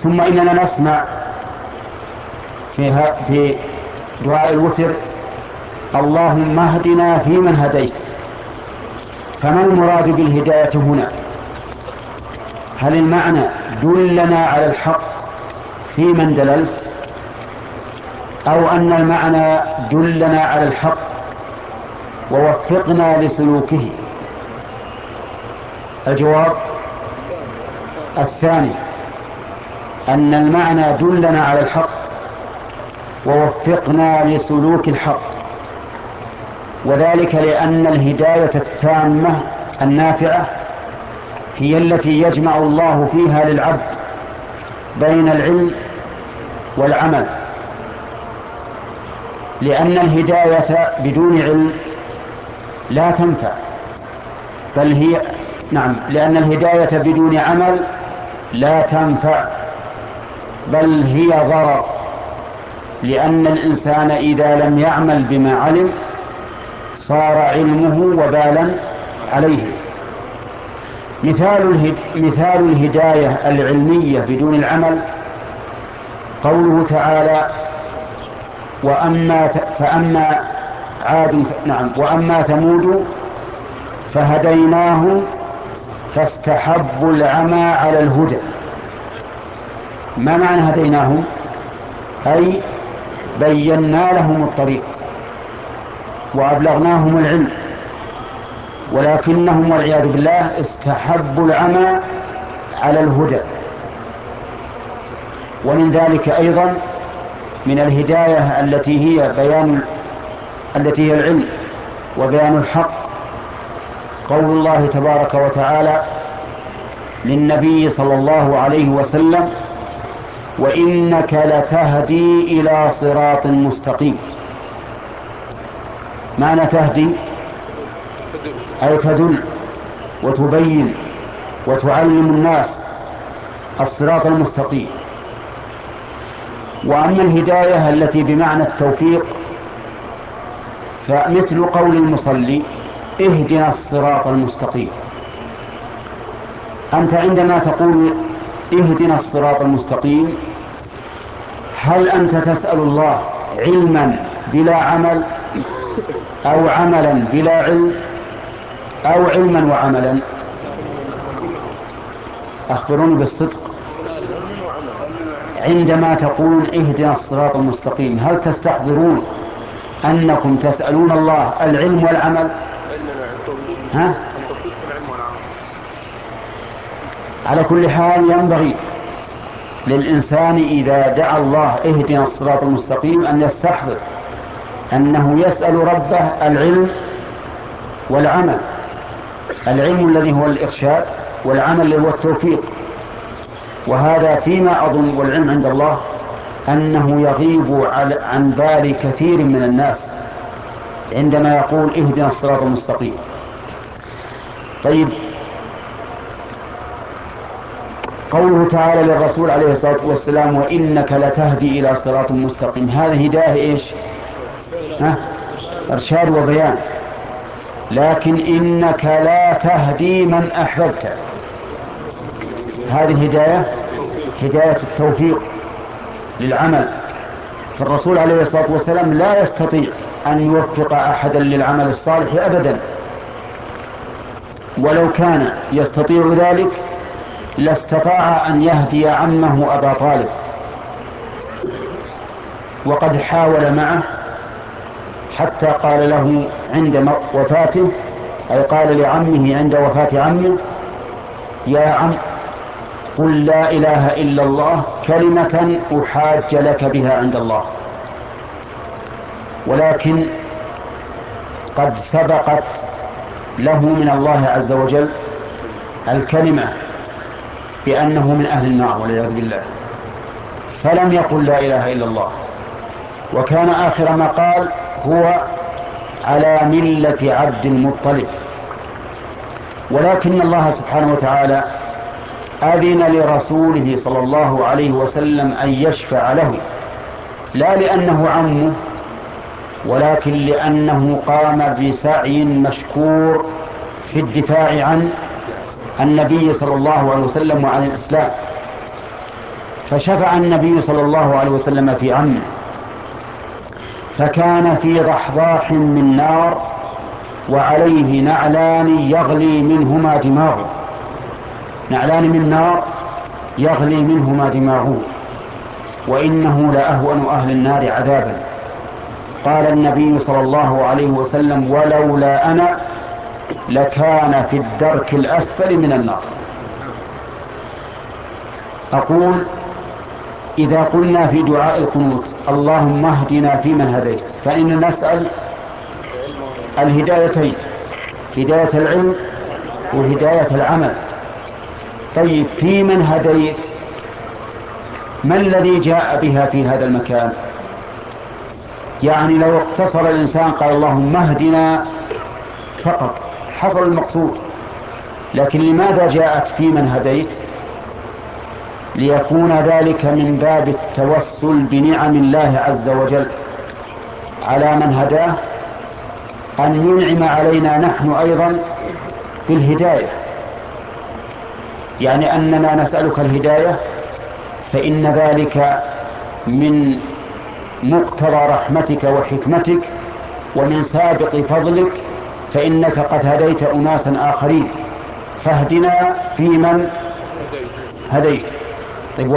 ثم إننا نسمع في دعاء الوتر: اللهم اهدنا فيمن هديت. فما المراد بالهداية هنا؟ هل المعنى دلنا على الحق فيمن دللت، أو أن المعنى دلنا على الحق ووفقنا لسلوكه؟ الجواب الثاني، أن المعنى دلنا على الحق ووفقنا لسلوك الحق، وذلك لأن الهداية التامة النافعة هي التي يجمع الله فيها للعبد بين العلم والعمل، لأن الهداية بدون علم لا تنفع، بل هي لأن الهداية بدون عمل لا تنفع، بل هي ضرر، لأن الإنسان إذا لم يعمل بما علم صار علمه وبالا عليه. مثال الهداية العلمية بدون العمل قوله تعالى: وأما ثمود فهديناهم فاستحبوا العمى على الهدى. ما معنى هديناهم؟ أي بينا لهم الطريق وأبلغناهم العلم، ولكنهم والعياذ بالله استحبوا العمى على الهدى. ومن ذلك أيضا من الهداية التي هي العلم وبيان الحق قول الله تبارك وتعالى للنبي صلى الله عليه وسلم: وإنك لتهدي إلى صراط مستقيم. معنى تهدي أي تدل وتبين وتعلم الناس الصراط المستقيم. وأما الهداية التي بمعنى التوفيق فمثل قول المصلي: اهدنا الصراط المستقيم. أنت عندما تقول اهدنا الصراط المستقيم، هل أنت تسأل الله علما بلا عمل، أو عملا بلا علم، أو علما وعملا؟ أخبروني بالصدق، عندما تقولون اهدنا الصراط المستقيم هل تستحضرون أنكم تسألون الله العلم والعمل؟ ها؟ على كل حال ينبغي للإنسان إذا دعا الله اهدنا الصراط المستقيم أن يستحضر أنه يسأل ربه العلم والعمل، العلم الذي هو الإرشاد، والعمل الذي هو التوفيق. وهذا فيما أظن، والعلم عند الله، أنه يغيب عن بال كثير من الناس عندما يقول اهدنا الصراط المستقيم. طيب، قوله تعالى للرسول عليه الصلاة والسلام: وإنك لتهدي إلى صراط مستقيم، هذه هداية إيش؟ إرشاد وبيان. لكن إنك لا تهدي من أحببت، هذه الهداية هداية التوفيق للعمل، فالرسول عليه الصلاة والسلام لا يستطيع أن يوفق أحدا للعمل الصالح أبدا، ولو كان يستطيع ذلك لاستطاع أن يهدي عمه أبا طالب، وقد حاول معه حتى قال له عند وفاته، أي قال لعمه عند وفاة عمه: يا عم، قل لا إله إلا الله كلمة أحاج لك بها عند الله. ولكن قد سبقت له من الله عز وجل الكلمة بأنه من أهل النار والعياذ بالله، فلم يقل لا إله إلا الله، وكان آخر ما قال: هو على ملة عبد المطلب. ولكن الله سبحانه وتعالى أذن لرسوله صلى الله عليه وسلم أن يشفع له، لا لأنه عمه، ولكن لأنه قام بسعي مشكور في الدفاع عن النبي صلى الله عليه وسلم وعن الإسلام، فشفع النبي صلى الله عليه وسلم في عمه، فكان في ضحضاح من نار وعليه نعلان يغلي منهما دماغه، نعلان من نار يغلي منهما دماغه، وإنه لأهون أهل النار عذابا. قال النبي صلى الله عليه وسلم: ولولا أنا لكان في الدرك الأسفل من النار. أقول: إذا قلنا في دعاء القنوت اللهم اهدنا فيمن هديت، فإننا نسأل الهدايتين، هداية العلم وهداية العمل. طيب، فيمن هديت ما الذي جاء بها في هذا المكان؟ يعني لو اقتصر الإنسان قال اللهم اهدنا فقط حصل المقصود، لكن لماذا جاءت فيمن هديت؟ ليكون ذلك من باب التوسل بنعم الله عز وجل على من هداه، أن ينعم علينا نحن أيضا بالهداية، يعني أننا نسألك الهداية، فإن ذلك من مقتضى رحمتك وحكمتك ومن سابق فضلك، فإنك قد هديت أناسا آخرين، فاهدنا فيمن هديت.